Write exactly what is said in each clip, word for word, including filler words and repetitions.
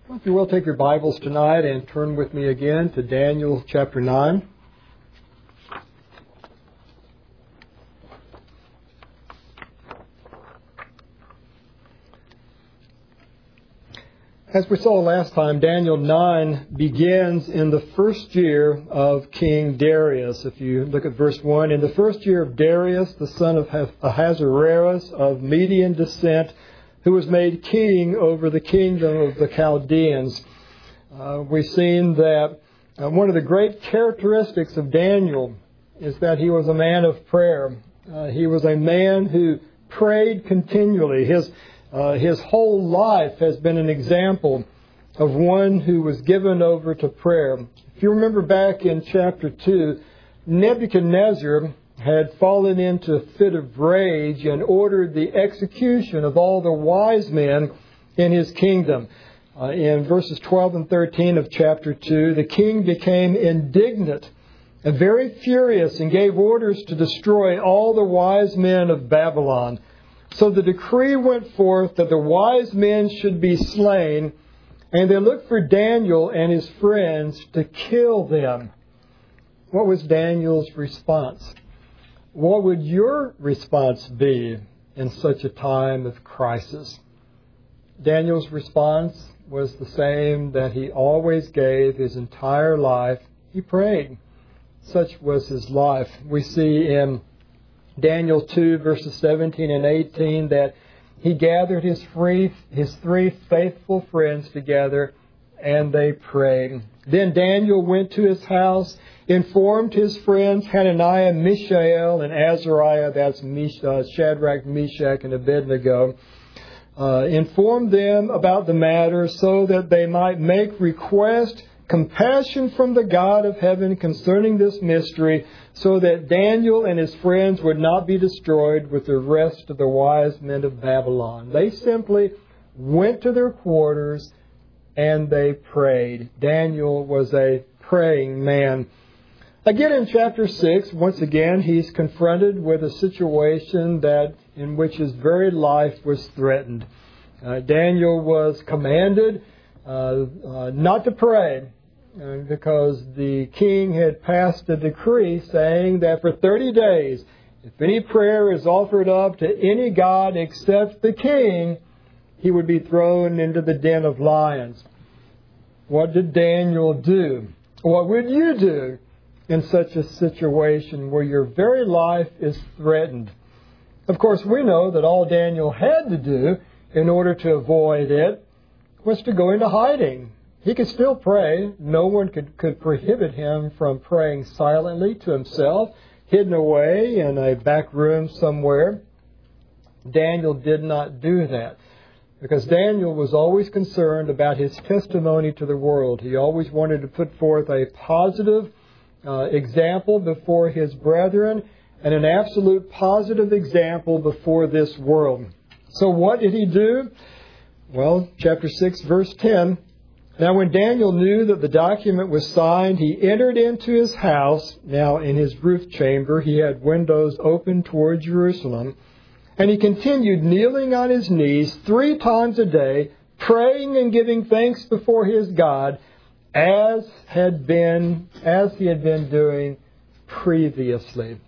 Well, if you will, take your Bibles tonight and turn with me again to Daniel chapter nine. As we saw last time, Daniel nine begins in the first year of King Darius. If you look at verse one, in the first year of Darius, the son of Ahasuerus of Median descent, who was made king over the kingdom of the Chaldeans. Uh, we've seen that uh, one of the great characteristics of Daniel is that he was a man of prayer. Uh, he was a man who prayed continually. His uh, his whole life has been an example of one who was given over to prayer. If you remember back in chapter two, Nebuchadnezzar had fallen into a fit of rage and ordered the execution of all the wise men in his kingdom. Uh, in verses twelve and thirteen of chapter two, the king became indignant and very furious and gave orders to destroy all the wise men of Babylon. So the decree went forth that the wise men should be slain, and they looked for Daniel and his friends to kill them. What was Daniel's response? What would your response be in such a time of crisis? Daniel's response was the same that he always gave his entire life. He prayed. Such was his life. We see in Daniel two, verses seventeen and eighteen, that he gathered his three, his three faithful friends together, and they prayed. Then Daniel went to his house, informed his friends Hananiah, Mishael, and Azariah, that's Shadrach, Meshach, and Abednego, uh, informed them about the matter so that they might make request, compassion from the God of heaven concerning this mystery, so that Daniel and his friends would not be destroyed with the rest of the wise men of Babylon. They simply went to their quarters and they prayed. Daniel was a praying man. Again, in chapter six, once again, he's confronted with a situation that in which his very life was threatened. Uh, Daniel was commanded uh, uh, not to pray uh, because the king had passed a decree saying that for thirty days, if any prayer is offered up to any god except the king, he would be thrown into the den of lions. What did Daniel do? What would you do in such a situation where your very life is threatened? Of course, we know that all Daniel had to do in order to avoid it was to go into hiding. He could still pray. No one could, could prohibit him from praying silently to himself, hidden away in a back room somewhere. Daniel did not do that because Daniel was always concerned about his testimony to the world. He always wanted to put forth a positive uh, example before his brethren and an absolute positive example before this world. So what did he do? Well, chapter six, verse ten. Now when Daniel knew that the document was signed, he entered into his house. Now in his roof chamber he had windows open toward Jerusalem. And he continued kneeling on his knees three times a day, praying and giving thanks before his God, as had been, as he had been doing previously.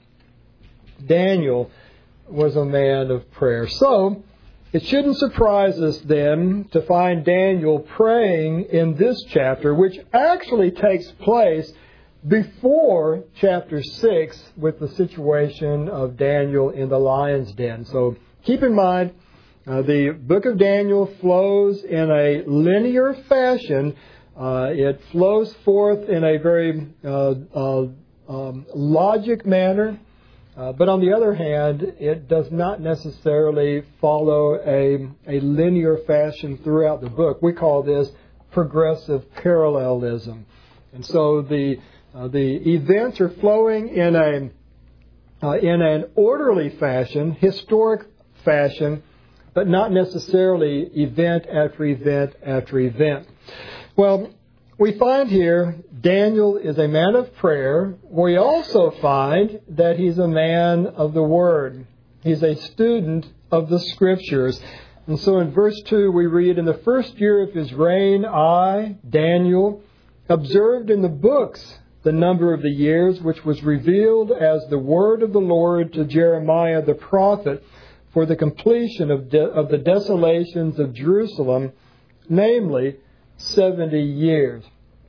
Daniel was a man of prayer. So, it shouldn't surprise us then to find Daniel praying in this chapter, which actually takes place before chapter six with the situation of Daniel in the lion's den. So keep in mind, uh, the book of Daniel flows in a linear fashion. Uh, it flows forth in a very uh, uh, um, logic manner. Uh, but on the other hand, it does not necessarily follow a, a linear fashion throughout the book. We call this progressive parallelism. And so the uh, the events are flowing in a uh, in an orderly fashion, historic fashion, but not necessarily event after event after event. Well, we find here Daniel is a man of prayer. We also find that he's a man of the Word. He's a student of the Scriptures. And so in verse two we read, "In the first year of his reign, I, Daniel, observed in the books the number of the years which was revealed as the word of the Lord to Jeremiah the prophet for the completion of, de- of the desolations of Jerusalem, namely seventy years."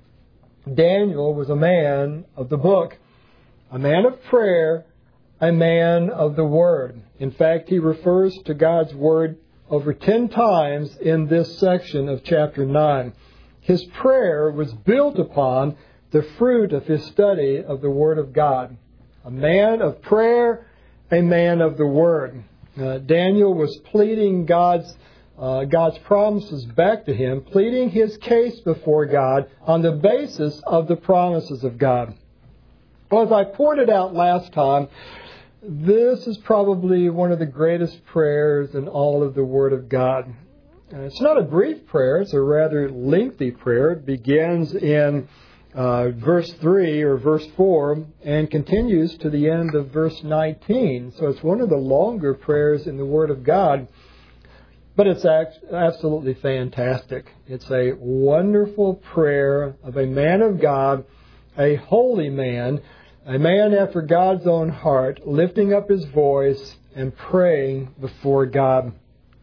Daniel was a man of the book, a man of prayer, a man of the Word. In fact, he refers to God's Word over ten times in this section of chapter nine. His prayer was built upon the fruit of his study of the Word of God. A man of prayer, a man of the Word. Uh, Daniel was pleading God's uh, God's promises back to him, pleading his case before God on the basis of the promises of God. Well, as I pointed out last time, this is probably one of the greatest prayers in all of the Word of God. And it's not a brief prayer, it's a rather lengthy prayer. It begins in uh, verse three or verse four and continues to the end of verse nineteen. So it's one of the longer prayers in the Word of God. But it's absolutely fantastic. It's a wonderful prayer of a man of God, a holy man, a man after God's own heart, lifting up his voice and praying before God.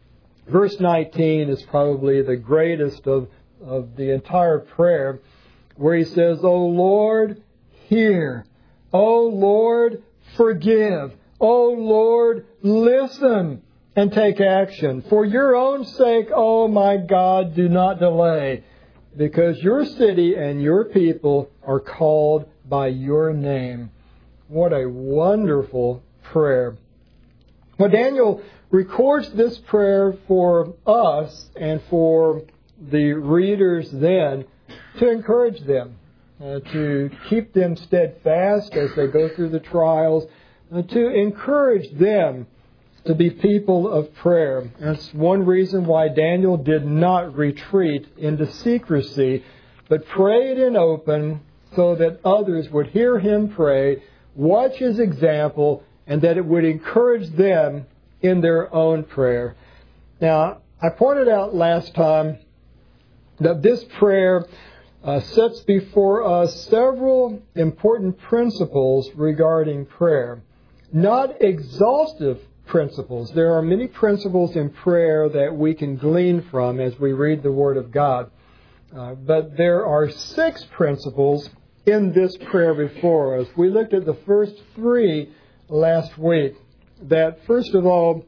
Verse nineteen is probably the greatest of, of the entire prayer, where he says, "O Lord, hear. O Lord, forgive. O Lord, listen and take action. For your own sake, O my God, do not delay, because your city and your people are called by your name." What a wonderful prayer. Well, Daniel records this prayer for us and for the readers then to encourage them, uh, to keep them steadfast as they go through the trials, uh, to encourage them to be people of prayer. That's one reason why Daniel did not retreat into secrecy, but prayed in open so that others would hear him pray, watch his example, and that it would encourage them in their own prayer. Now, I pointed out last time that this prayer uh, sets before us several important principles regarding prayer. Not exhaustive principles. There are many principles in prayer that we can glean from as we read the Word of God. Uh, but there are six principles in this prayer before us. We looked at the first three last week. That, first of all,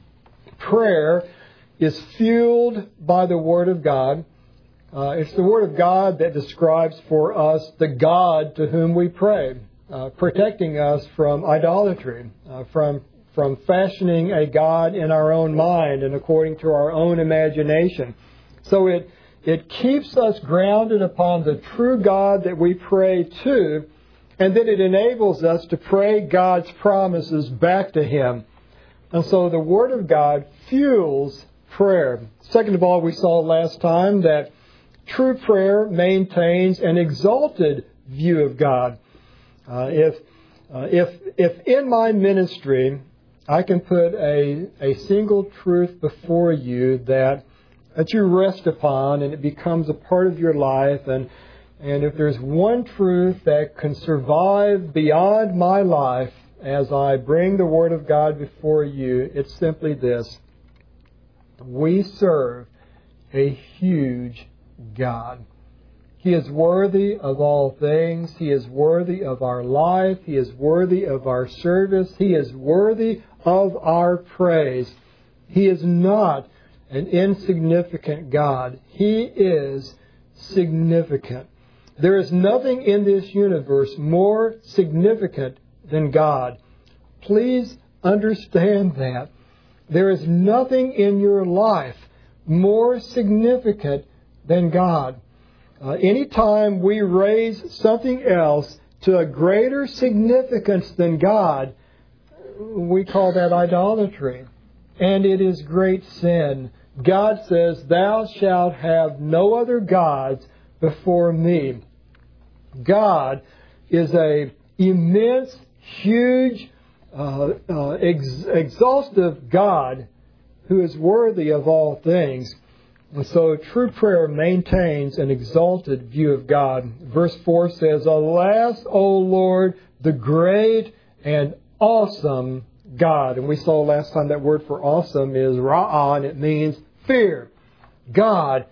prayer is fueled by the Word of God. Uh, it's the Word of God that describes for us the God to whom we pray, uh, protecting us from idolatry, uh, from from fashioning a God in our own mind and according to our own imagination. So it it keeps us grounded upon the true God that we pray to, and then it enables us to pray God's promises back to Him. And so the Word of God fuels prayer. Second of all, we saw last time that true prayer maintains an exalted view of God. Uh, if uh, if if in my ministry I can put a a single truth before you that that you rest upon, and it becomes a part of your life, and and if there's one truth that can survive beyond my life as I bring the Word of God before you, it's simply this: we serve a huge God. He is worthy of all things. He is worthy of our life. He is worthy of our service. He is worthy of our praise. He is not an insignificant God. He is significant. There is nothing in this universe more significant than God. Please understand that. There is nothing in your life more significant than God. Uh, anytime we raise something else to a greater significance than God, we call that idolatry. And it is great sin. God says, "Thou shalt have no other gods before me." God is a immense, huge, uh, uh, ex- exhaustive God who is worthy of all things. And so true prayer maintains an exalted view of God. Verse four says, Alas, O Lord, the great and awesome God. And we saw last time that word for awesome is ra'ah, and it means fear. God,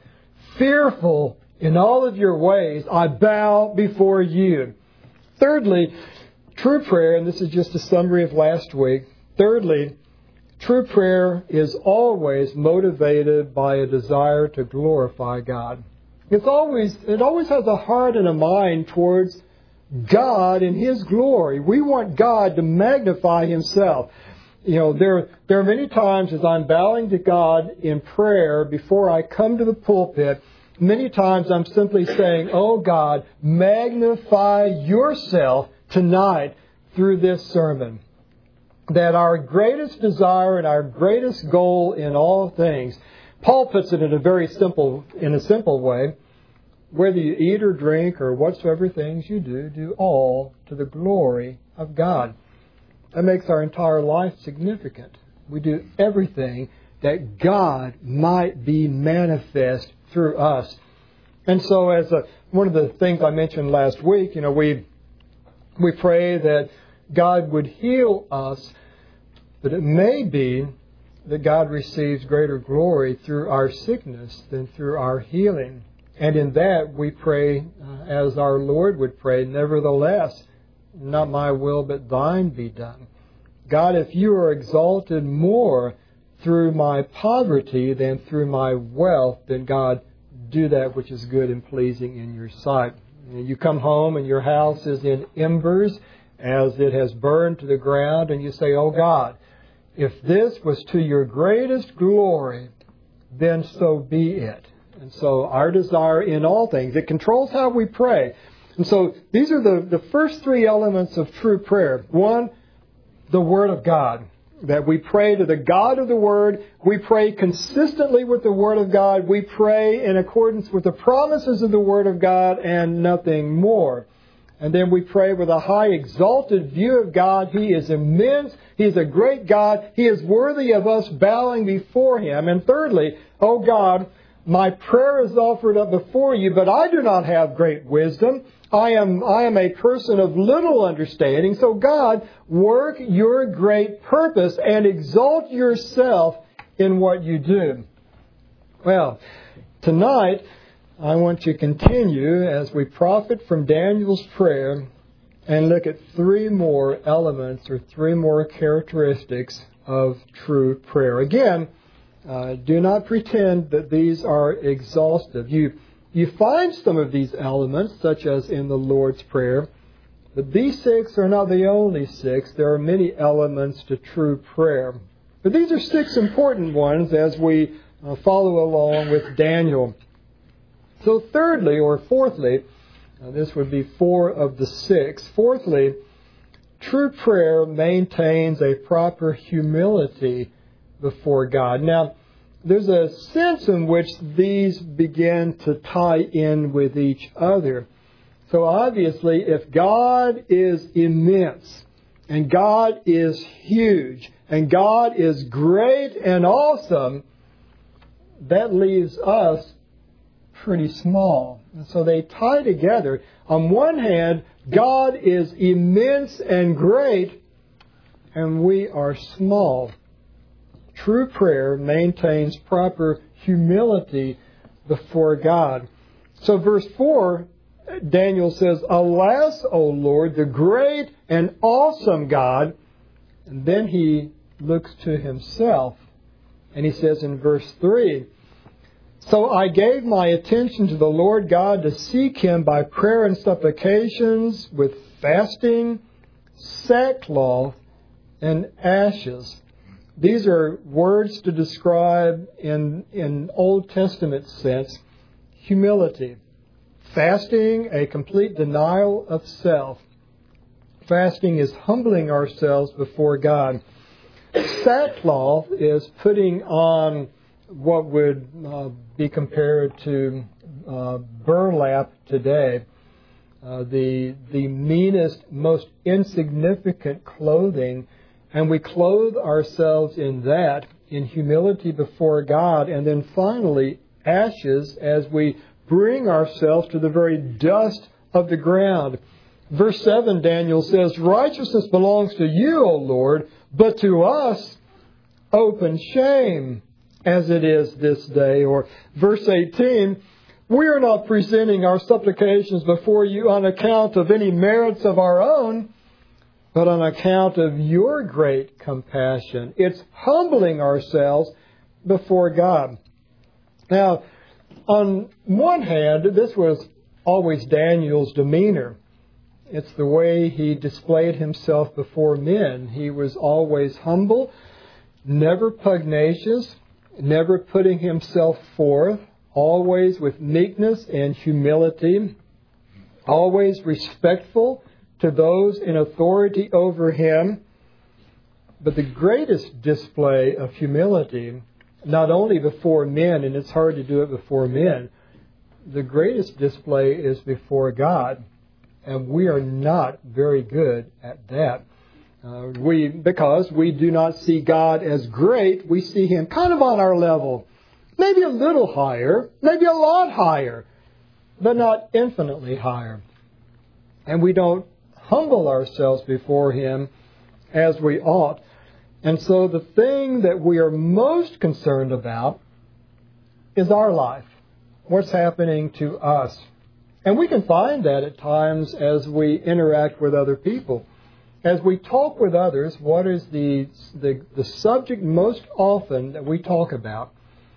fearful in all of your ways, I bow before you. Thirdly, true prayer, and this is just a summary of last week. Thirdly, true prayer is always motivated by a desire to glorify God. It's always, it always has a heart and a mind towards God and His glory. We want God to magnify Himself. You know, there, there are many times as I'm bowing to God in prayer before I come to the pulpit, many times I'm simply saying, Oh God, magnify yourself tonight through this sermon. That our greatest desire and our greatest goal in all things, Paul puts it in a very simple, in a simple way, whether you eat or drink or whatsoever things you do, do all to the glory of God. That makes our entire life significant. We do everything that God might be manifest through us. And so as a, one of the things I mentioned last week, you know, we we pray that God would heal us, but it may be that God receives greater glory through our sickness than through our healing. And in that we pray uh, as our Lord would pray, nevertheless, not my will but thine be done. God, if you are exalted more through my poverty than through my wealth, then God, do that which is good and pleasing in your sight. You come home and your house is in embers as it has burned to the ground, and you say, Oh God, if this was to your greatest glory, then so be it. And so our desire in all things, it controls how we pray. And so these are the, the first three elements of true prayer. One, the Word of God. That we pray to the God of the Word. We pray consistently with the Word of God. We pray in accordance with the promises of the Word of God and nothing more. And then we pray with a high exalted view of God. He is immense. He is a great God. He is worthy of us bowing before Him. And thirdly, oh God, my prayer is offered up before you, but I do not have great wisdom. I am, I am a person of little understanding. So God, work your great purpose and exalt yourself in what you do. Well, tonight I want to continue as we profit from Daniel's prayer and look at three more elements or three more characteristics of true prayer. Again, uh, do not pretend that these are exhaustive. You You find some of these elements, such as in the Lord's Prayer, but these six are not the only six. There are many elements to true prayer. But these are six important ones as we uh, follow along with Daniel. So thirdly, or fourthly, uh, this would be four of the six. Fourthly, true prayer maintains a proper humility before God. Now, there's a sense in which these begin to tie in with each other. So obviously, if God is immense, and God is huge, and God is great and awesome, that leaves us pretty small. And so they tie together. On one hand, God is immense and great, and we are small. True prayer maintains proper humility before God. So verse four, Daniel says, Alas, O Lord, the great and awesome God. And then he looks to himself. And he says in verse three, So I gave my attention to the Lord God to seek Him by prayer and supplications with fasting, sackcloth, and ashes. These are words to describe, in, in Old Testament sense, humility. Fasting, a complete denial of self. Fasting is humbling ourselves before God. Sackcloth is putting on what would uh, be compared to uh, burlap today. Uh, the, the meanest, most insignificant clothing. And we clothe ourselves in that in humility before God, and then finally ashes as we bring ourselves to the very dust of the ground. Verse seven, Daniel says, righteousness belongs to you, O Lord, but to us open shame, as it is this day. Or verse eighteen, we are not presenting our supplications before you on account of any merits of our own, but on account of your great compassion. It's humbling ourselves before God. Now, on one hand, this was always Daniel's demeanor. It's the way he displayed himself before men. He was always humble, never pugnacious, never putting himself forth, always with meekness and humility, always respectful to those in authority over him. But the greatest display of humility, not only before men, and it's hard to do it before men, the greatest display is before God. And we are not very good at that. Uh, we because we do not see God as great, we see Him kind of on our level. Maybe a little higher, maybe a lot higher, but not infinitely higher. And we don't humble ourselves before Him as we ought. And so the thing that we are most concerned about is our life. What's happening to us? And we can find that at times as we interact with other people. As we talk with others, what is the, the, the subject most often that we talk about?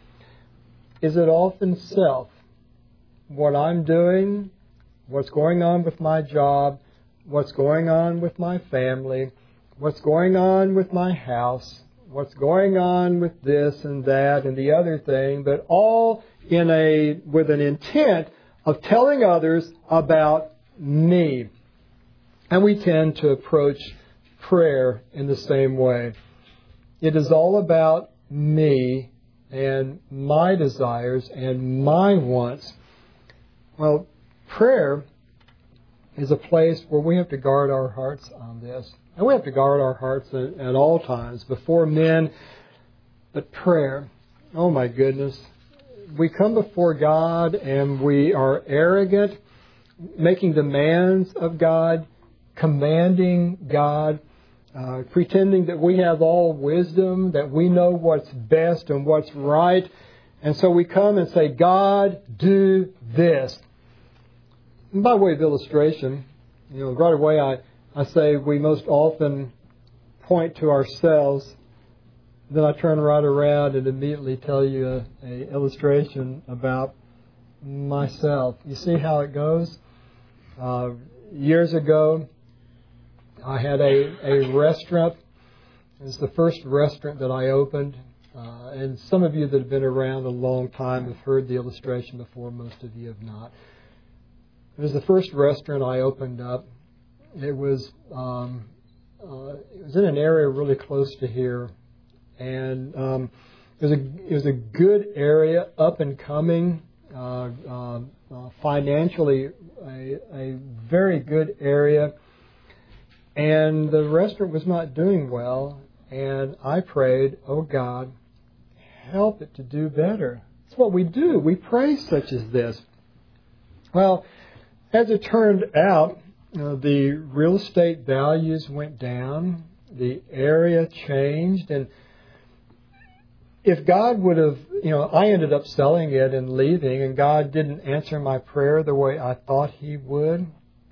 Is it often self? What I'm doing, what's going on with my job, what's going on with my family, what's going on with my house, what's going on with this and that and the other thing, but all in a with an intent of telling others about me. And we tend to approach prayer in the same way. It is all about me and my desires and my wants. Well, prayer is a place where we have to guard our hearts on this. And we have to guard our hearts at, at all times, before men. But prayer, oh my goodness. We come before God and we are arrogant, making demands of God, commanding God, uh, pretending that we have all wisdom, that we know what's best and what's right. And so we come and say, God, do this. And by way of illustration, you know, right away I, I say we most often point to ourselves. Then I turn right around and immediately tell you a, a illustration about myself. You see how it goes? Uh, years ago, I had a, a restaurant. It was the first restaurant that I opened. Uh, and some of you that have been around a long time have heard the illustration before. Most of you have not. It was the first restaurant I opened up. It was um, uh, it was in an area really close to here. And um, it was a it was a good area, up and coming, uh, uh, uh, financially a, a very good area. And the restaurant was not doing well. And I prayed, oh God, help it to do better. It's what we do. We pray such as this. Well, as it turned out, uh, the real estate values went down. The area changed, and if God would have, you know, I ended up selling it and leaving, and God didn't answer my prayer the way I thought He would.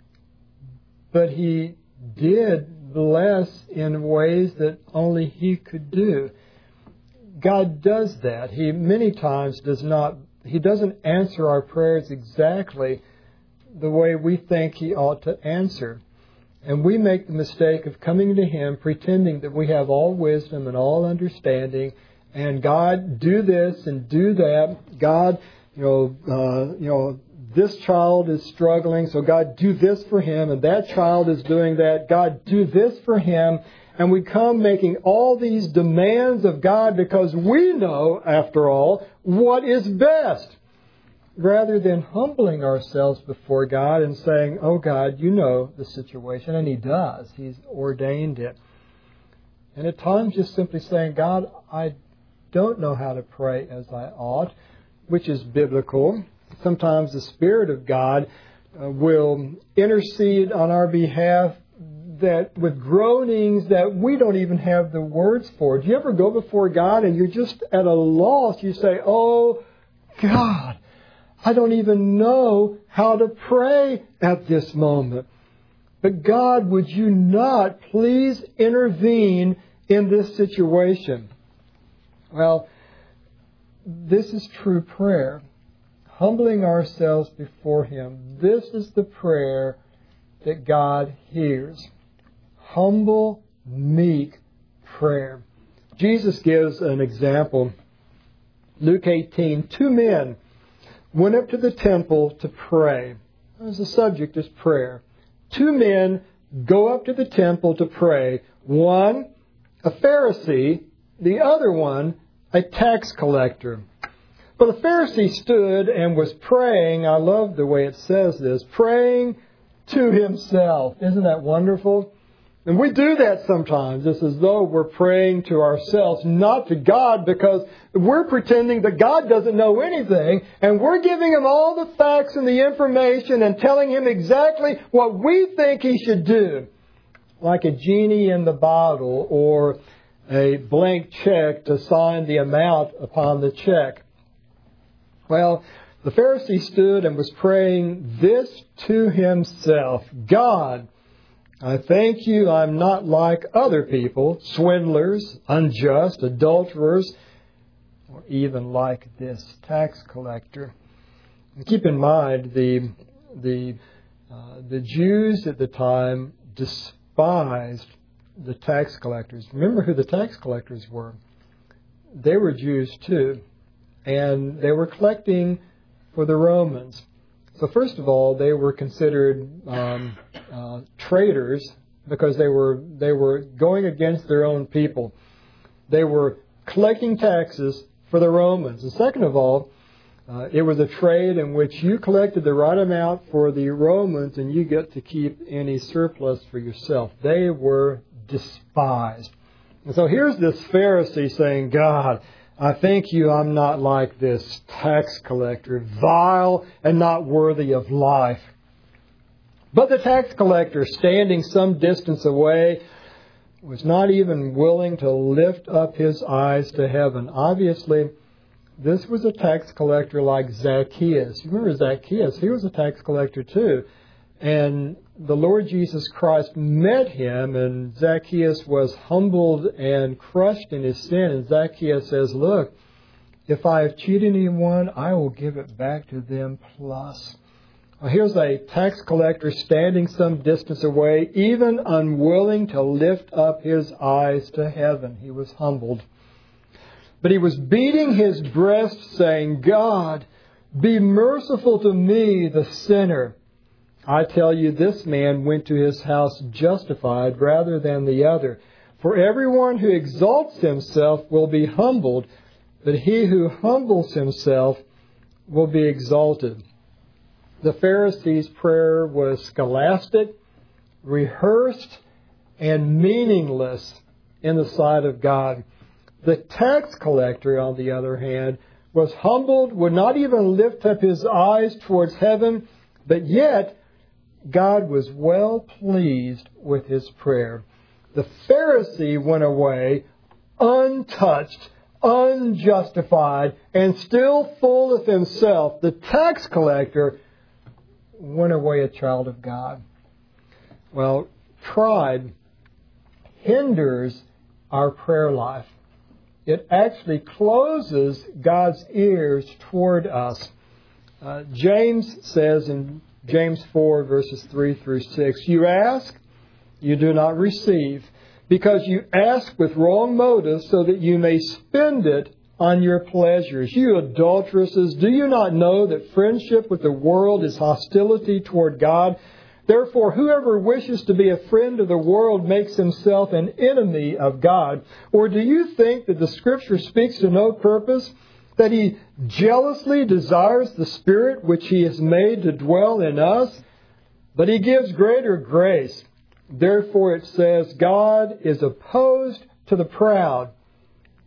But He did bless in ways that only He could do. God does that. He many times does not, He doesn't answer our prayers exactly the way we think He ought to answer. And we make the mistake of coming to Him pretending that we have all wisdom and all understanding. And God, do this and do that. God, you know, uh, you know, this child is struggling, so God, do this for him. And that child is doing that. God, do this for him. And we come making all these demands of God because we know, after all, what is best. Rather than humbling ourselves before God and saying, oh God, you know the situation. And He does. He's ordained it. And at times just simply saying, God, I don't know how to pray as I ought, which is biblical. Sometimes the Spirit of God uh, will intercede on our behalf that with groanings that we don't even have the words for. Do you ever go before God and you're just at a loss? You say, oh, God, I don't even know how to pray at this moment. But God, would you not please intervene in this situation? Well, this is true prayer. Humbling ourselves before Him. This is the prayer that God hears. Humble, meek prayer. Jesus gives an example. Luke eighteen, two men went up to the temple to pray. The subject is prayer. Two men go up to the temple to pray. One, a Pharisee. The other one, a tax collector. But the Pharisee stood and was praying. I love the way it says this. Praying to himself. Isn't that wonderful? And we do that sometimes. It's as though we're praying to ourselves, not to God, because we're pretending that God doesn't know anything, and we're giving Him all the facts and the information and telling Him exactly what we think He should do. Like a genie in the bottle or a blank check to sign the amount upon the check. Well, the Pharisee stood and was praying this to himself. God, I thank you I'm not like other people, swindlers, unjust, adulterers, or even like this tax collector. And keep in mind, the, the, uh, the Jews at the time despised the tax collectors. Remember who the tax collectors were. They were Jews too. And they were collecting for the Romans. So first of all, they were considered um, uh, traitors because they were they were going against their own people. They were collecting taxes for the Romans. And second of all, uh, it was a trade in which you collected the right amount for the Romans and you get to keep any surplus for yourself. They were despised. And so here's this Pharisee saying, God, I thank you I'm not like this tax collector, vile and not worthy of life. But the tax collector, standing some distance away, was not even willing to lift up his eyes to heaven. Obviously, this was a tax collector like Zacchaeus. You remember Zacchaeus? He was a tax collector too. And the Lord Jesus Christ met him, and Zacchaeus was humbled and crushed in his sin. And Zacchaeus says, look, if I have cheated anyone, I will give it back to them plus. Well, here's a tax collector standing some distance away, even unwilling to lift up his eyes to heaven. He was humbled. But he was beating his breast, saying, God, be merciful to me, the sinner. I tell you, this man went to his house justified rather than the other. For everyone who exalts himself will be humbled, but he who humbles himself will be exalted. The Pharisee's prayer was scholastic, rehearsed, and meaningless in the sight of God. The tax collector, on the other hand, was humbled, would not even lift up his eyes towards heaven, but yet God was well pleased with his prayer. The Pharisee went away untouched, unjustified, and still full of himself. The tax collector went away a child of God. Well, pride hinders our prayer life. It actually closes God's ears toward us. Uh, James says in James four, verses three through six, you ask, you do not receive, because you ask with wrong motives so that you may spend it on your pleasures. You adulteresses, do you not know that friendship with the world is hostility toward God? Therefore, whoever wishes to be a friend of the world makes himself an enemy of God. Or do you think that the Scripture speaks to no purpose? That He jealously desires the Spirit which He has made to dwell in us? But He gives greater grace. Therefore it says, God is opposed to the proud,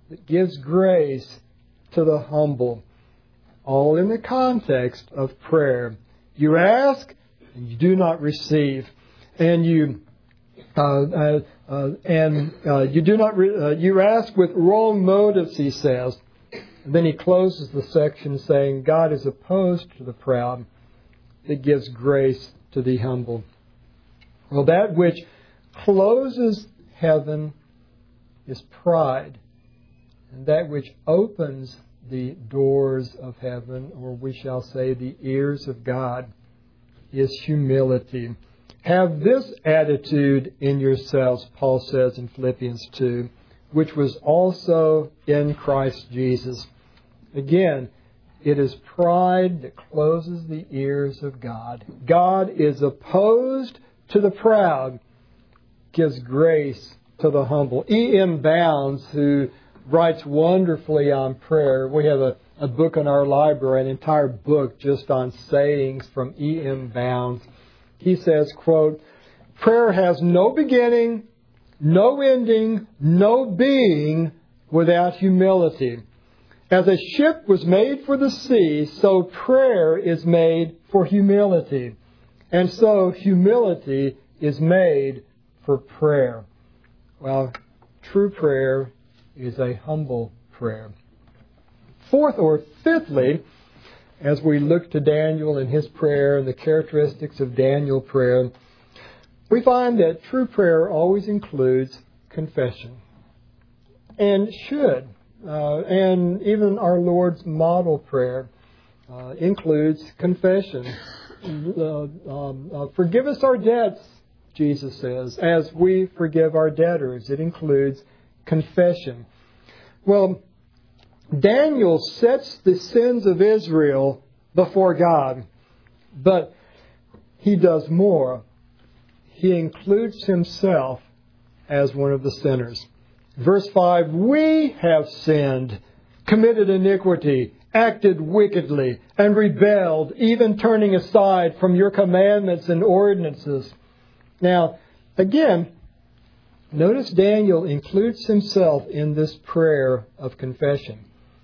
that gives grace to the humble. All in the context of prayer. You ask, and you do not receive. And you uh, uh, uh, and uh, you do not re- uh, you ask with wrong motives, he says. And then he closes the section saying, God is opposed to the proud, that gives grace to the humble. Well, that which closes heaven is pride, and that which opens the doors of heaven, or we shall say the ears of God, is humility. Have this attitude in yourselves, Paul says in Philippians two, which was also in Christ Jesus. Again, it is pride that closes the ears of God. God is opposed to the proud, gives grace to the humble. E M Bounds, who writes wonderfully on prayer. We have a, a book in our library, an entire book just on sayings from E M Bounds. He says, quote, prayer has no beginning, no ending, no being without humility. As a ship was made for the sea, so prayer is made for humility. And so humility is made for prayer. Well, true prayer is a humble prayer. Fourth or fifthly, as we look to Daniel and his prayer and the characteristics of Daniel prayer, we find that true prayer always includes confession. And should. Uh, and even our Lord's model prayer uh, includes confession. Uh, um, uh, forgive us our debts, Jesus says, as we forgive our debtors. It includes confession. Well, Daniel sets the sins of Israel before God, but he does more. He includes himself as one of the sinners. Verse five, we have sinned, committed iniquity, acted wickedly, and rebelled, even turning aside from your commandments and ordinances. Now, again, notice Daniel includes himself in this prayer of confession.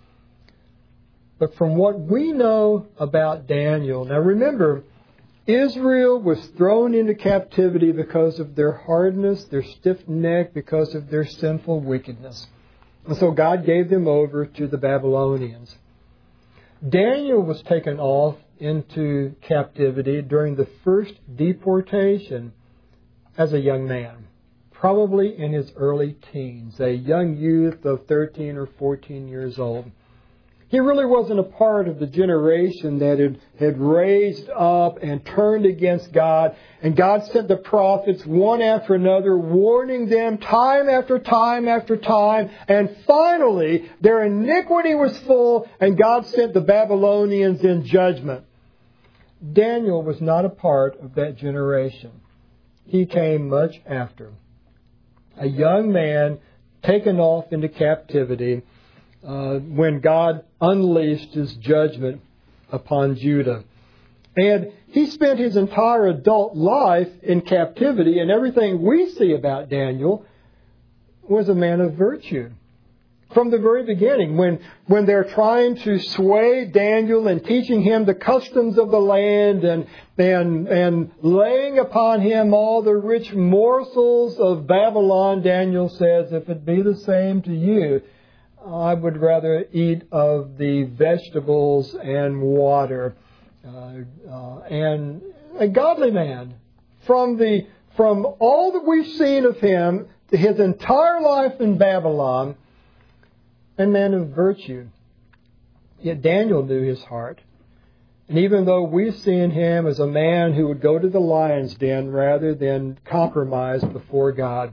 But from what we know about Daniel, now remember, Israel was thrown into captivity because of their hardness, their stiff neck, because of their sinful wickedness. And so God gave them over to the Babylonians. Daniel was taken off into captivity during the first deportation as a young man, probably in his early teens, a young youth of thirteen or fourteen years old. He really wasn't a part of the generation that had, had raised up and turned against God. And God sent the prophets one after another, warning them time after time after time. And finally, their iniquity was full, and God sent the Babylonians in judgment. Daniel was not a part of that generation. He came much after. A young man taken off into captivity Uh, when God unleashed His judgment upon Judah. And he spent his entire adult life in captivity, and everything we see about Daniel was a man of virtue. From the very beginning, when, when they're trying to sway Daniel and teaching him the customs of the land and, and, and laying upon him all the rich morsels of Babylon, Daniel says, if it be the same to you, I would rather eat of the vegetables and water. Uh, uh, and a godly man. From the from all that we've seen of him, his entire life in Babylon, a man of virtue. Yet Daniel knew his heart. And even though we've seen him as a man who would go to the lion's den rather than compromise before God,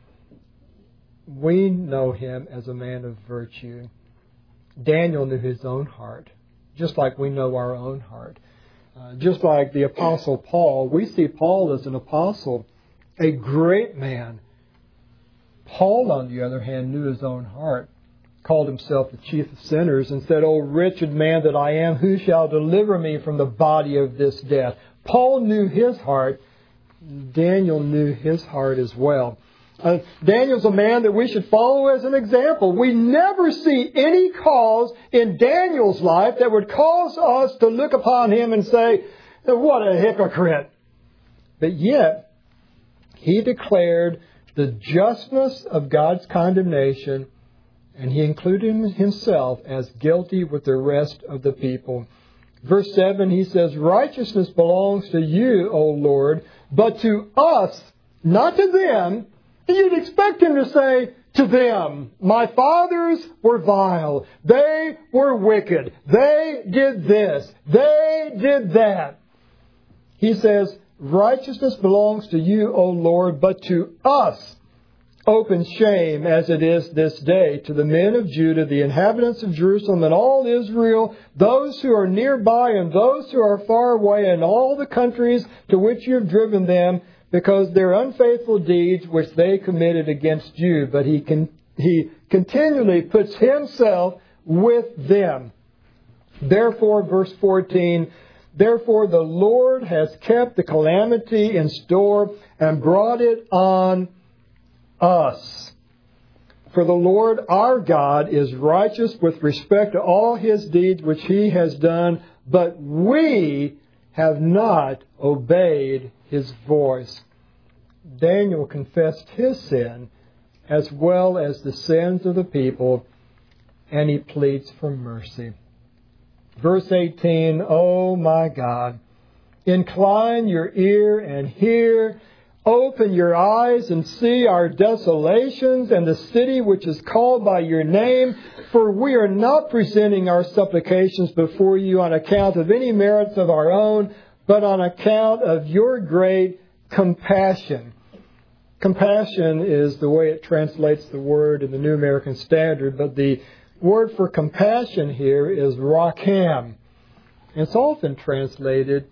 we know him as a man of virtue. Daniel knew his own heart, just like we know our own heart. Uh, just like the Apostle Paul, we see Paul as an apostle, a great man. Paul, on the other hand, knew his own heart, called himself the chief of sinners, and said, "O wretched man that I am, who shall deliver me from the body of this death?" Paul knew his heart. Daniel knew his heart as well. Uh, Daniel's a man that we should follow as an example. We never see any cause in Daniel's life that would cause us to look upon him and say, what a hypocrite. But yet, he declared the justness of God's condemnation, and he included himself as guilty with the rest of the people. Verse seven, he says, righteousness belongs to you, O Lord, but to us, not to them. You'd expect him to say, to them, my fathers were vile. They were wicked. They did this. They did that. He says, righteousness belongs to you, O Lord, but to us open shame as it is this day to the men of Judah, the inhabitants of Jerusalem, and all Israel, those who are nearby and those who are far away, and all the countries to which you have driven them, because their unfaithful deeds which they committed against you. But he can, he continually puts himself with them. Therefore, verse fourteen, therefore the Lord has kept the calamity in store and brought it on us. For the Lord our God is righteous with respect to all His deeds which He has done, but we have not obeyed His voice. Daniel confessed his sin as well as the sins of the people, and he pleads for mercy. Verse eighteen, O my God, incline your ear and hear. Open your eyes and see our desolations and the city which is called by your name. For we are not presenting our supplications before you on account of any merits of our own, but on account of your great compassion. Compassion is the way it translates the word in the New American Standard, but the word for compassion here is racham. It's often translated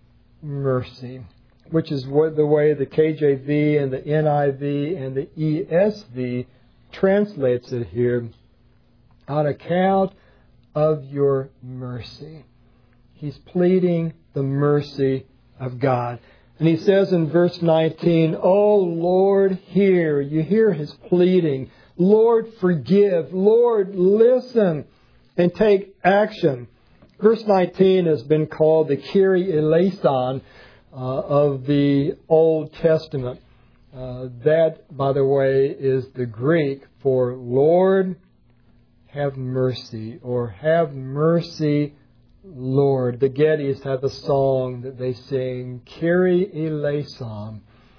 mercy, which is what the way the K J V and the N I V and the E S V translates it here. On account of your mercy. He's pleading the mercy of God. And he says in verse nineteen, O Lord, hear. You hear his pleading. Lord, forgive. Lord, listen and take action. Verse nineteen has been called the Kyrie eleison Uh, of the Old Testament. Uh, that, by the way, is the Greek for Lord, have mercy, or have mercy, Lord. The Gettys have a song that they sing, Kyrie eleison,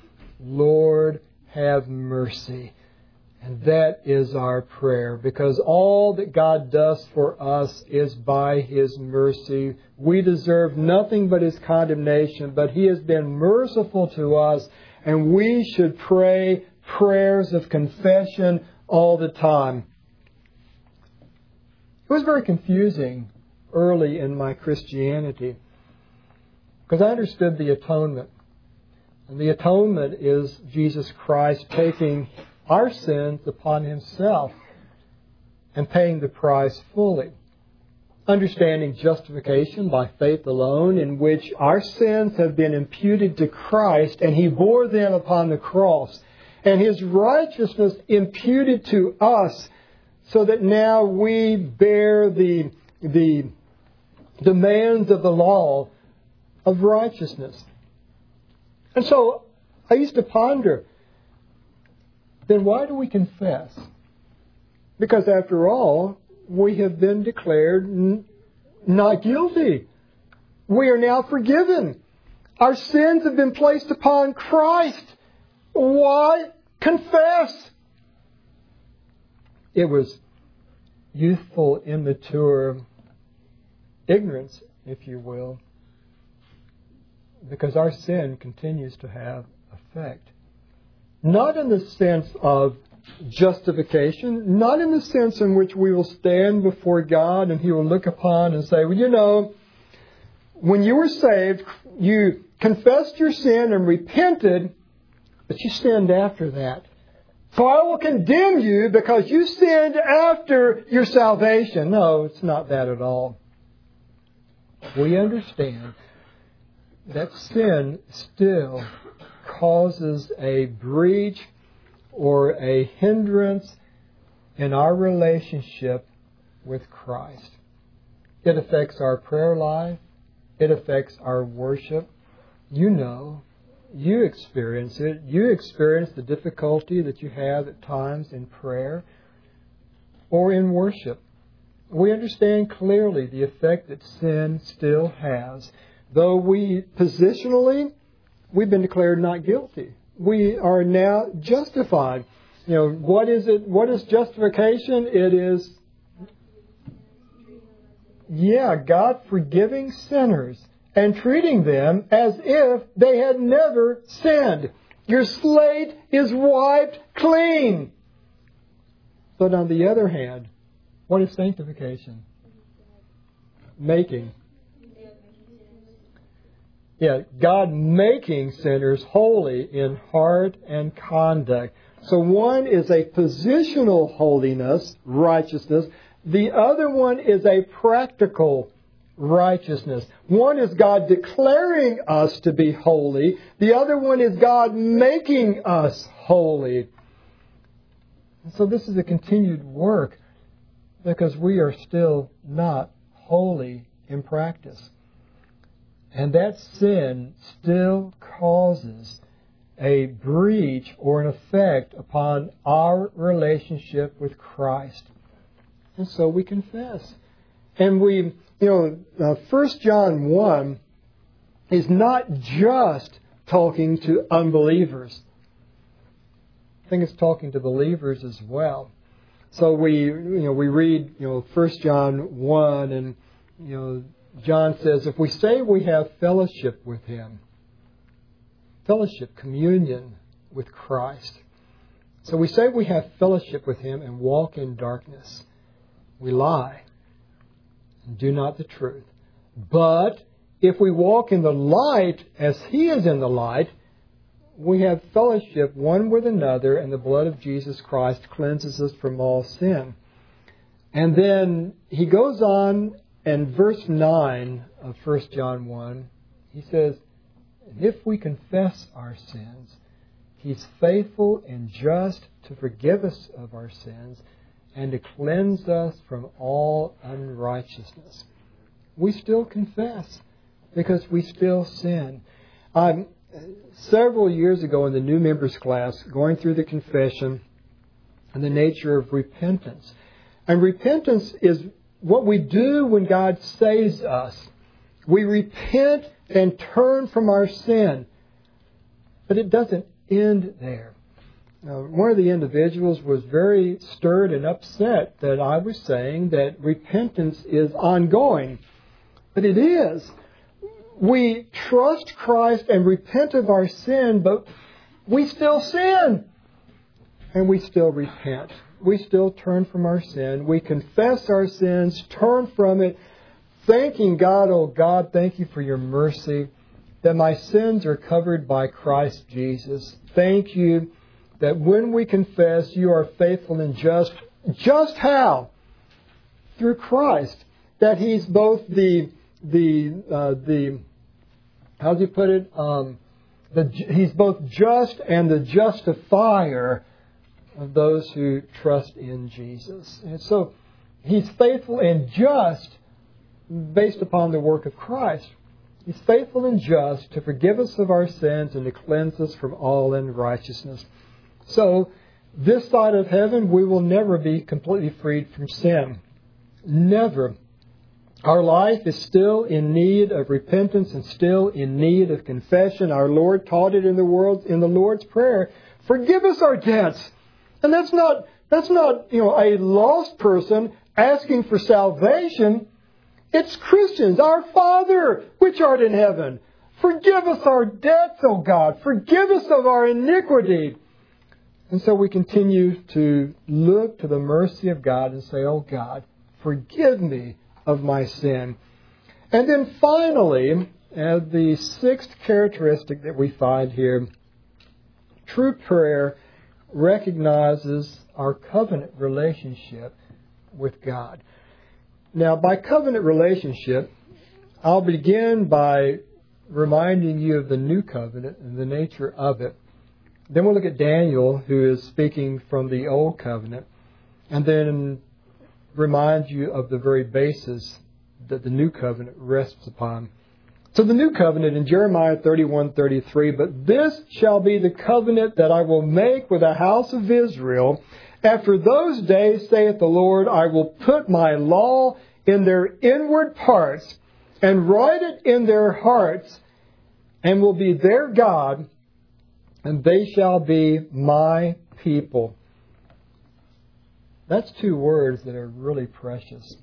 Lord, have mercy. And that is our prayer, because all that God does for us is by His mercy. We deserve nothing but His condemnation, but He has been merciful to us, and we should pray prayers of confession all the time. It was very confusing early in my Christianity, because I understood the atonement. And the atonement is Jesus Christ taking our sins upon Himself and paying the price fully. Understanding justification by faith alone, in which our sins have been imputed to Christ and He bore them upon the cross, and His righteousness imputed to us, so that now we bear the, the demands of the law of righteousness. And so I used to ponder, then why do we confess? Because after all, we have been declared n- not guilty. We are now forgiven. Our sins have been placed upon Christ. Why confess? It was youthful, immature ignorance, if you will, because our sin continues to have effect. Not in the sense of justification, not in the sense in which we will stand before God and He will look upon and say, well, you know, when you were saved, you confessed your sin and repented, but you sinned after that. So I will condemn you because you sinned after your salvation. No, it's not that at all. We understand that sin still causes a breach or a hindrance in our relationship with Christ. It affects our prayer life. It affects our worship. You know, you experience it. You experience the difficulty that you have at times in prayer or in worship. We understand clearly the effect that sin still has. Though we positionally, we've been declared not guilty. We are now justified. You know, what is it? What is justification? It is, yeah, God forgiving sinners and treating them as if they had never sinned. Your slate is wiped clean. But on the other hand, what is sanctification? Making. Yeah, God making sinners holy in heart and conduct. So one is a positional holiness, righteousness. The other one is a practical righteousness. One is God declaring us to be holy. The other one is God making us holy. And so this is a continued work because we are still not holy in practice. And that sin still causes a breach or an effect upon our relationship with Christ. And so we confess. And we, you know, uh, First John one is not just talking to unbelievers. I think it's talking to believers as well. So we, you know, we read, you know, First John one, and, you know, John says, if we say we have fellowship with Him, fellowship, communion with Christ. So we say we have fellowship with Him and walk in darkness. We lie and do not the truth. But if we walk in the light as He is in the light, we have fellowship one with another, and the blood of Jesus Christ cleanses us from all sin. And then he goes on, and verse nine of First John one, he says, if we confess our sins, He's faithful and just to forgive us of our sins and to cleanse us from all unrighteousness. We still confess because we still sin. Um, several years ago in the new members class, going through the confession and the nature of repentance. And repentance is what we do when God saves us. We repent and turn from our sin. But it doesn't end there. Now, one of the individuals was very stirred and upset that I was saying that repentance is ongoing. But it is. We trust Christ and repent of our sin, but we still sin. And we still repent. We still turn from our sin. We confess our sins, turn from it, thanking God, oh God, thank you for your mercy, that my sins are covered by Christ Jesus. Thank you that when we confess, you are faithful and just. Just how? Through Christ. That He's both the, the, uh, the, how does he put it? Um, the, he's both just and the justifier of those who trust in Jesus. And so He's faithful and just based upon the work of Christ. He's faithful and just to forgive us of our sins and to cleanse us from all unrighteousness. So, this side of heaven, we will never be completely freed from sin. Never. Our life is still in need of repentance and still in need of confession. Our Lord taught it in the world, in the Lord's Prayer. Forgive us our debts. And that's not, that's not, you know, a lost person asking for salvation. It's Christians. Our Father, which art in heaven, forgive us our debts, O God. Forgive us of our iniquity. And so we continue to look to the mercy of God and say, oh God, forgive me of my sin. And then finally, as the sixth characteristic that we find here, true prayer recognizes our covenant relationship with God. Now, by covenant relationship, I'll begin by reminding you of the new covenant and the nature of it. Then we'll look at Daniel, who is speaking from the Old Covenant, and then remind you of the very basis that the New Covenant rests upon. So the New Covenant in Jeremiah thirty-one thirty-three, but this shall be the covenant that I will make with the house of Israel. After those days, saith the Lord, I will put my law in their inward parts and write it in their hearts, and will be their God, and they shall be my people. That's two words that are really precious.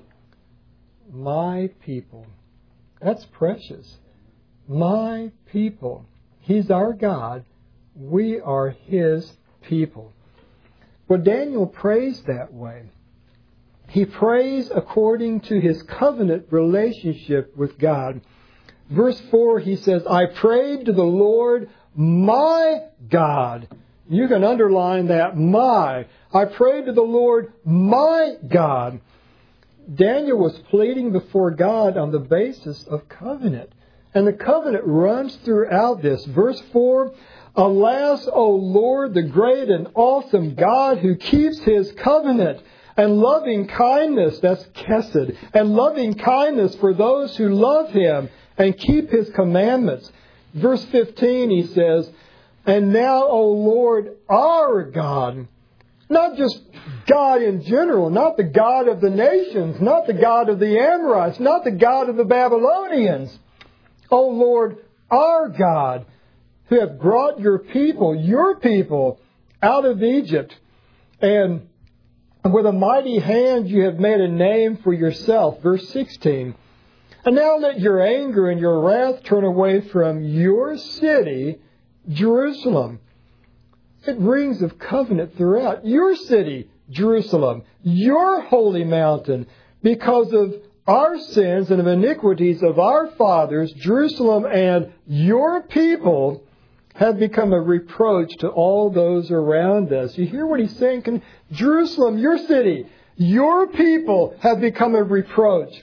My people. That's precious. My people. He's our God. We are His people. Well, Daniel prays that way. He prays according to his covenant relationship with God. Verse four, he says, I prayed to the Lord, my God. You can underline that, my. I prayed to the Lord, my God. Daniel was pleading before God on the basis of covenant. And the covenant runs throughout this. Verse four, Alas, O Lord, the great and awesome God who keeps His covenant and loving kindness, that's Chesed, and loving kindness for those who love Him and keep His commandments. Verse fifteen, he says, And now, O Lord, our God, not just God in general, not the God of the nations, not the God of the Amorites, not the God of the Babylonians. O Lord, our God, who have brought your people, your people, out of Egypt, and with a mighty hand you have made a name for yourself. Verse sixteen. And now let your anger and your wrath turn away from your city, Jerusalem. It rings of covenant throughout. Your city, Jerusalem, your holy mountain, because of our sins and of iniquities of our fathers, Jerusalem and your people have become a reproach to all those around us. You hear what he's saying? Can, Jerusalem, your city, your people have become a reproach.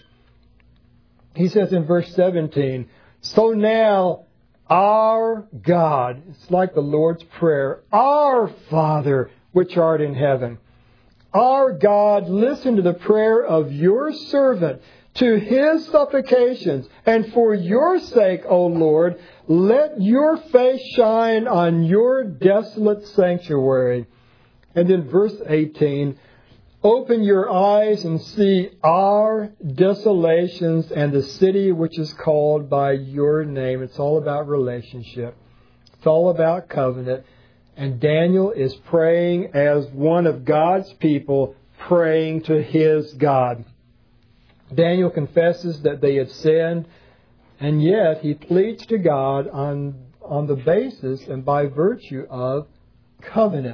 He says in verse seventeen, So now our God, it's like the Lord's Prayer, our Father which art in heaven, our God, listen to the prayer of your servant, to his supplications, and for your sake, O Lord, let your face shine on your desolate sanctuary. And in verse eighteen, Open your eyes and see our desolations and the city which is called by your name. It's all about relationship. It's all about covenant. And Daniel is praying as one of God's people, praying to his God. Daniel confesses that they had sinned, and yet he pleads to God on, on the basis and by virtue of covenant.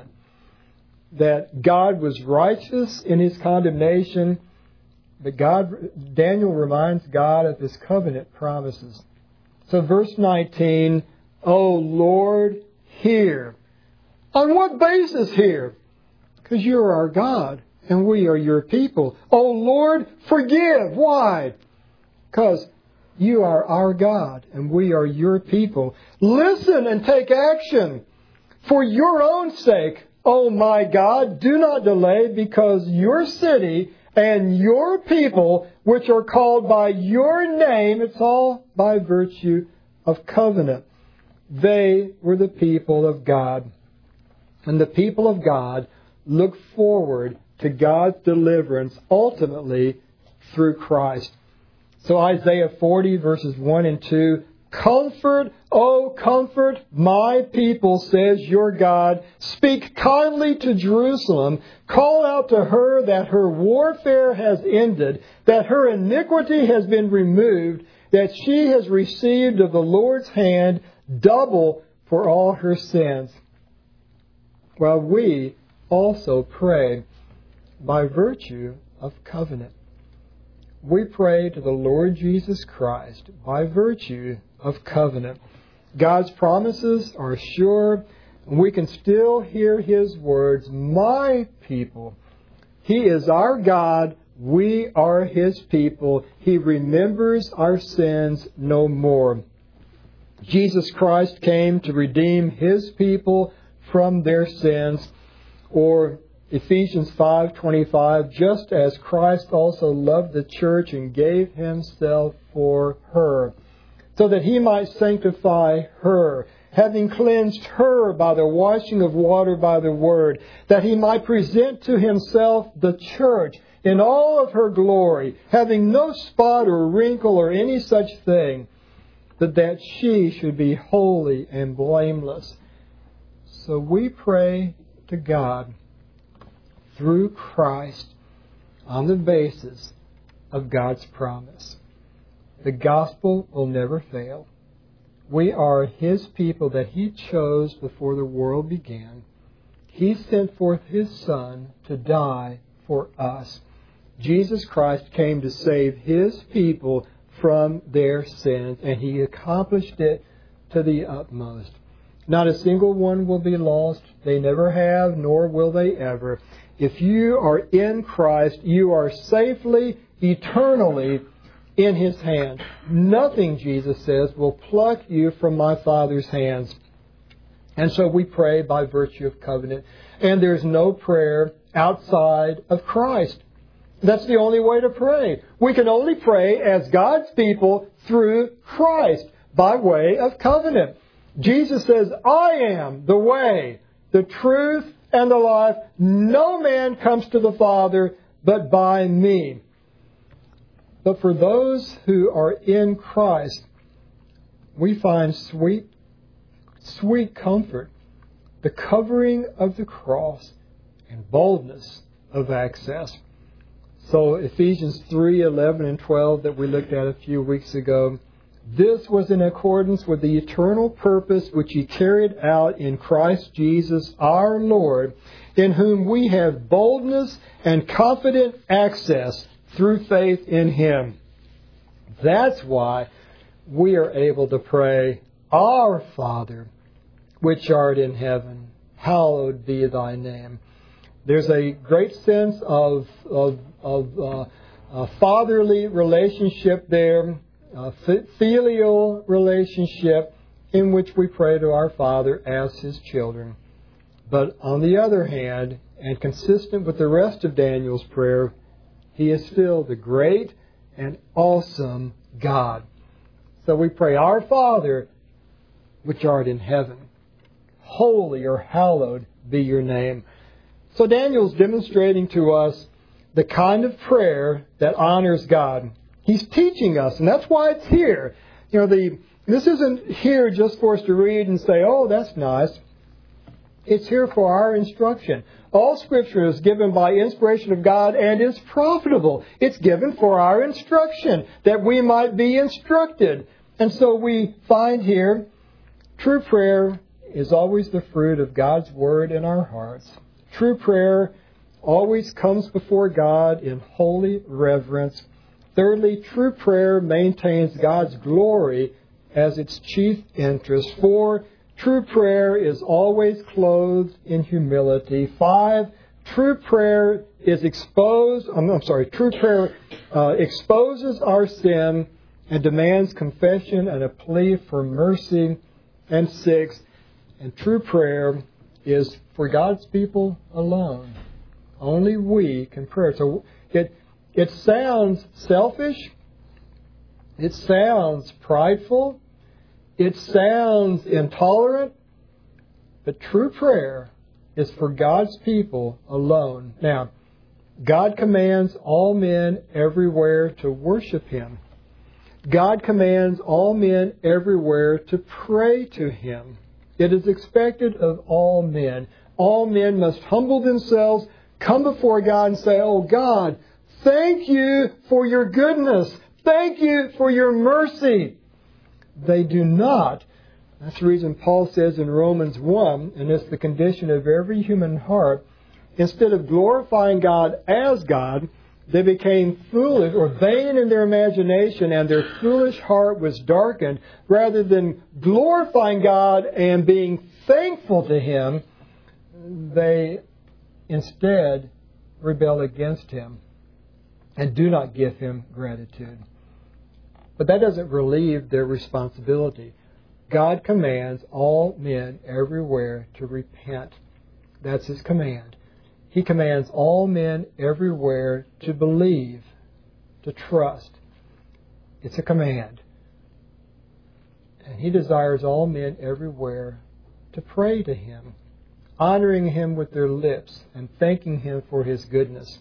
That God was righteous in his condemnation, but God, Daniel reminds God of his covenant promises. So verse nineteen, O Lord, hear. On what basis hear? Because you are our God and we are your people. O Lord, forgive. Why? Because you are our God and we are your people. Listen and take action. For your own sake, O my God, do not delay, because your city and your people, which are called by your name, it's all by virtue of covenant. They were the people of God. And the people of God look forward to God's deliverance ultimately through Christ. So Isaiah forty verses one and two, Comfort, O comfort my people, says your God. Speak kindly to Jerusalem. Call out to her that her warfare has ended, that her iniquity has been removed, that she has received of the Lord's hand double for all her sins. While we also pray by virtue of covenant. We pray to the Lord Jesus Christ by virtue of covenant. God's promises are sure, and we can still hear His words, my people. He is our God. We are His people. He remembers our sins no more. Jesus Christ came to redeem His people from their sins. Or Ephesians five twenty-five, just as Christ also loved the church and gave Himself for her, so that He might sanctify her, having cleansed her by the washing of water by the Word, that He might present to Himself the church in all of her glory, having no spot or wrinkle or any such thing, but that she should be holy and blameless. So we pray to God through Christ on the basis of God's promise. The gospel will never fail. We are His people that He chose before the world began. He sent forth His Son to die for us. Jesus Christ came to save His people from their sins, and He accomplished it to the utmost. Not a single one will be lost. They never have, nor will they ever. If you are in Christ, you are safely, eternally in His hand. Nothing, Jesus says, will pluck you from my Father's hands. And so we pray by virtue of covenant. And there's no prayer outside of Christ. That's the only way to pray. We can only pray as God's people through Christ by way of covenant. Jesus says, I am the way, the truth, and the life. No man comes to the Father but by me. But for those who are in Christ, we find sweet, sweet comfort, the covering of the cross, and boldness of access. So Ephesians three, eleven and twelve that we looked at a few weeks ago, this was in accordance with the eternal purpose which He carried out in Christ Jesus our Lord, in whom we have boldness and confident access through faith in Him. That's why we are able to pray, Our Father, which art in heaven, hallowed be Thy name. There's a great sense of, of, of uh, a fatherly relationship there, a filial relationship in which we pray to our Father as His children. But on the other hand, and consistent with the rest of Daniel's prayer, He is still the great and awesome God. So we pray, Our Father, which art in heaven, holy or hallowed be your name. So Daniel's demonstrating to us the kind of prayer that honors God. He's teaching us, and that's why it's here. You know, the this isn't here just for us to read and say, oh, that's nice. It's here for our instruction. All Scripture is given by inspiration of God and is profitable. It's given for our instruction, that we might be instructed. And so we find here, true prayer is always the fruit of God's Word in our hearts. True prayer always comes before God in holy reverence. Thirdly, true prayer maintains God's glory as its chief interest. Four, true prayer is always clothed in humility. Five, true prayer is exposed, I'm, I'm sorry, true prayer uh, exposes our sin and demands confession and a plea for mercy. And six, and true prayer is for God's people alone. Only we can pray. So it it sounds selfish. It sounds prideful. It sounds intolerant. But true prayer is for God's people alone. Now, God commands all men everywhere to worship Him. God commands all men everywhere to pray to Him. It is expected of all men. All men must humble themselves, come before God and say, oh God, thank you for your goodness. Thank you for your mercy. They do not. That's the reason Paul says in Romans one, and it's the condition of every human heart, instead of glorifying God as God, they became foolish or vain in their imagination, and their foolish heart was darkened. Rather than glorifying God and being thankful to Him, they instead rebel against Him and do not give Him gratitude. But that doesn't relieve their responsibility. God commands all men everywhere to repent. That's His command. He commands all men everywhere to believe, to trust. It's a command. And He desires all men everywhere to pray to Him, honoring Him with their lips and thanking Him for His goodness.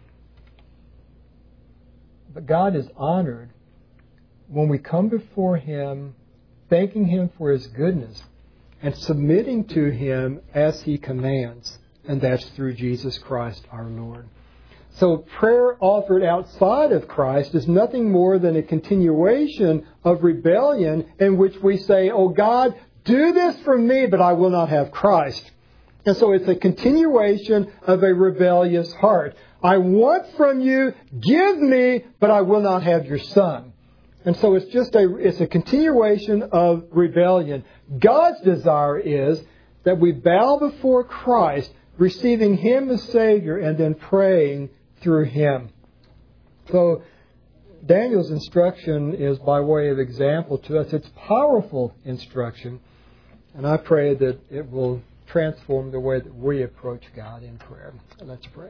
But God is honored when we come before Him, thanking Him for His goodness and submitting to Him as He commands. And that's through Jesus Christ our Lord. So prayer offered outside of Christ is nothing more than a continuation of rebellion in which we say, "Oh God, do this for me, but I will not have Christ." And so it's a continuation of a rebellious heart. I want from you, give me, but I will not have your Son. And so it's just a, it's a continuation of rebellion. God's desire is that we bow before Christ, receiving Him as Savior, and then praying through Him. So Daniel's instruction is by way of example to us. It's powerful instruction. And I pray that it will transform the way that we approach God in prayer. Let's pray.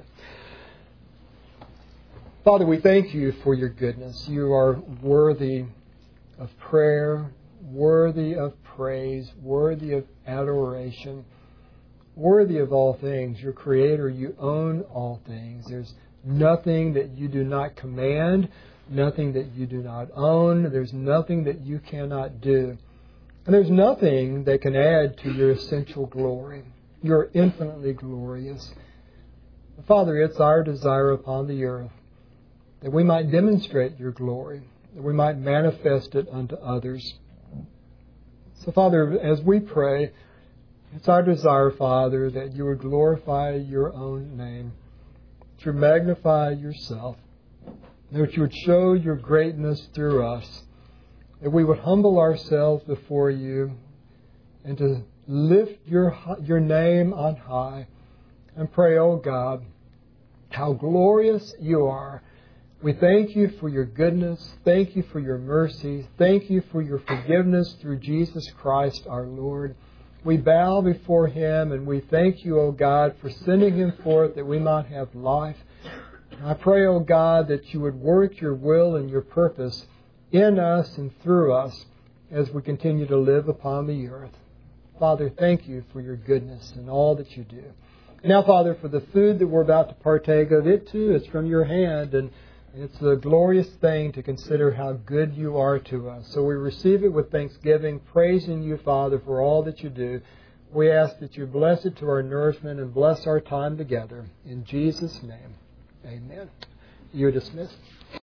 Father, we thank You for Your goodness. You are worthy of prayer, worthy of praise, worthy of adoration, worthy of all things. Your Creator, You own all things. There's nothing that You do not command, nothing that You do not own. There's nothing that You cannot do. And there's nothing that can add to Your essential glory. You're infinitely glorious. Father, it's our desire upon the earth that we might demonstrate Your glory, that we might manifest it unto others. So, Father, as we pray, it's our desire, Father, that You would glorify Your own name, that You would magnify Yourself, that You would show Your greatness through us, that we would humble ourselves before You and to lift Your, your name on high and pray, "Oh God, how glorious You are. We thank You for Your goodness. Thank You for Your mercy. Thank You for Your forgiveness through Jesus Christ our Lord." We bow before Him and we thank You, O God, for sending Him forth that we might have life. I pray, O God, that You would work Your will and Your purpose in us and through us as we continue to live upon the earth. Father, thank You for Your goodness and all that You do. Now, Father, for the food that we're about to partake of, it too is from Your hand, and it's a glorious thing to consider how good You are to us. So we receive it with thanksgiving, praising You, Father, for all that You do. We ask that You bless it to our nourishment and bless our time together. In Jesus' name, amen. You're dismissed.